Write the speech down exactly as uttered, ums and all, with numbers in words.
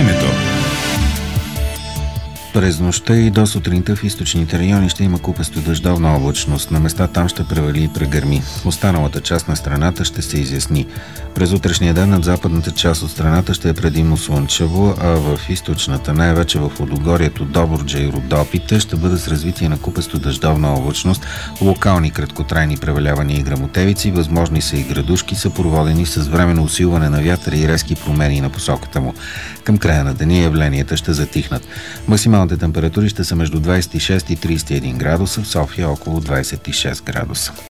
Времето. През нощта и до сутринта в източните райони ще има купесто дъждовна облачност. На места там ще превали и прегърми. Останалата част на страната ще се изясни. През утрешния ден над западната част от страната ще е предимно слънчево, а в източната, най-вече в Лудогорието, Добруджа и Родопите, ще бъде с развитие на купесто дъждовна облачност, локални краткотрайни превалявания и гръмотевици, възможни са и градушки, съпроводени с временно усилване на вятъра и резки промени на посоката му. Към края на деня явленията ще затихнат. Максималните температури ще са между двадесет и шест и тридесет и един градуса, в София около двадесет и шест градуса.